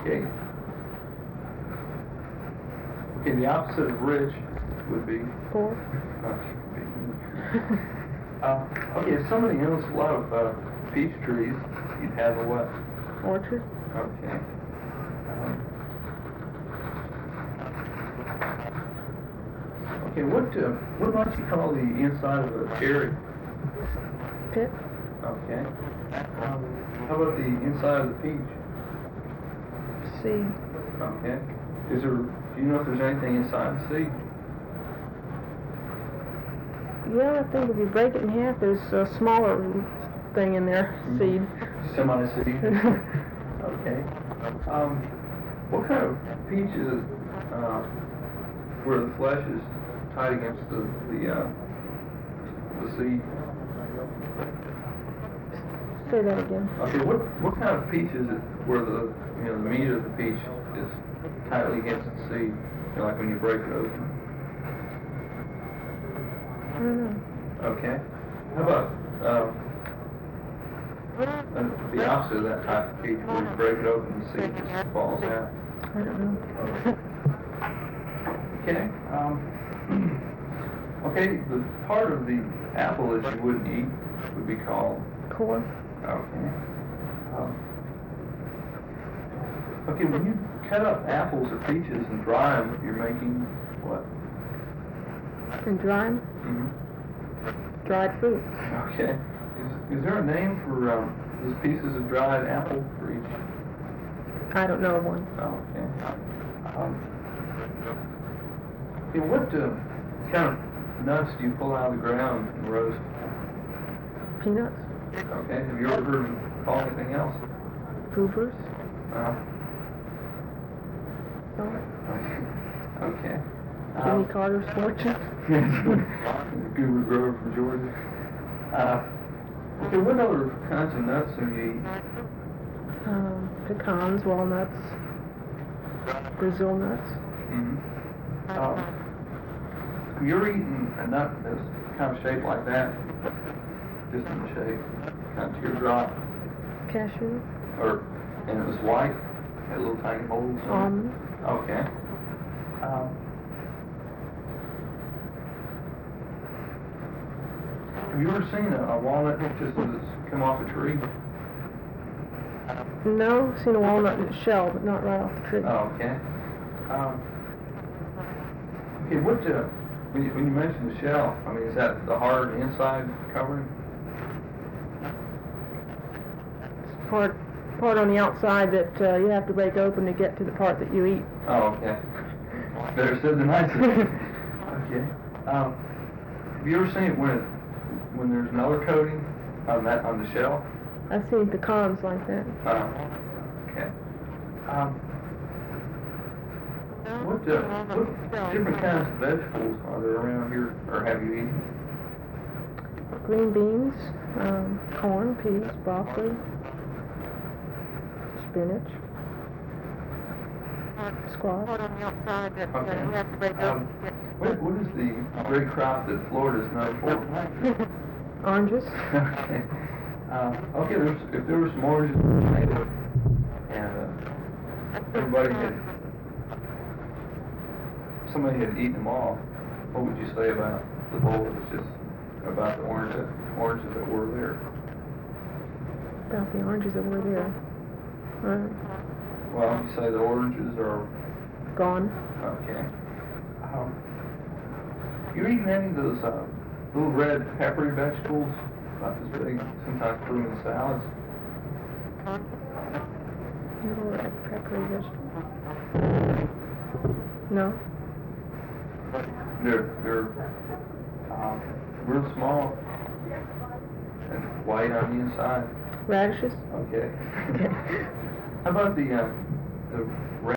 Okay. Okay, the opposite of rich would be. Poor. Okay, if somebody owns a lot of peach trees, you'd have a what? Orchard. Okay. Okay, what might you call the inside of a cherry? Pit. Okay. How about the inside of the peach? Seed. Okay. Do you know if there's anything inside the seed? Yeah, I think if you break it in half, there's a smaller thing in there. Seed. Semi-seed. Okay. What kind of peach is it where the flesh is tied against the seed? Say that again. Okay, what kind of peach is it where the meat of the peach is tightly against the seed? Like when you break it open. I don't know. Okay. How about the opposite of that type of peach where you break it open and the seed just falls out? I don't know. Okay. Okay, the part of the apple that you wouldn't eat would be called. Core. Okay. Okay, when you cut up apples or peaches and dry them, you're making what? And dry 'em? Mm-hmm. Dried fruit. Okay. Is there a name for those pieces of dried apple for each? I don't know of one. Oh, okay. Okay, what kind of nuts do you pull out of the ground and roast? Peanuts. Okay. Have you ever heard them call anything else? Goobers. No. Okay. Jimmy Carter's fortune. Goober grower from Georgia. Okay, what other kinds of nuts do you eat? Pecans, walnuts, Brazil nuts. Mm-hmm. Have you ever eaten a nut that's kind of shaped like that? Just in the shape, kind of teardrop, Cashew. And it was white, had little tiny holes. Almond. Okay. Have you ever seen a walnut just as it's come off a tree? No, seen a walnut in its shell, but not right off the tree. Oh, okay. Okay, when you mentioned the shell, I mean, is that the hard inside covering? It's part on the outside that you have to break open to get to the part that you eat. Oh, okay. Better said than I said. Okay. Have you ever seen it when there's another coating on the shell? I've seen pecans like that. Okay. What different kinds of vegetables are there around here, or have you eaten? Green beans, corn, peas, broccoli, spinach, squash. Okay. What is the great crop that Florida's known for? Oranges. Okay. Okay, if there were some oranges on the table and somebody had eaten them all, what would you say about the bowl that was just about the oranges that were there? About the oranges that were there. Well, you say the oranges are Gone. okay. You eaten any of those little red peppery vegetables? About this big, sometimes put them in salads. Little red peppery vegetable. No. They're real small and white on the inside. Radishes. Okay. Okay. How about the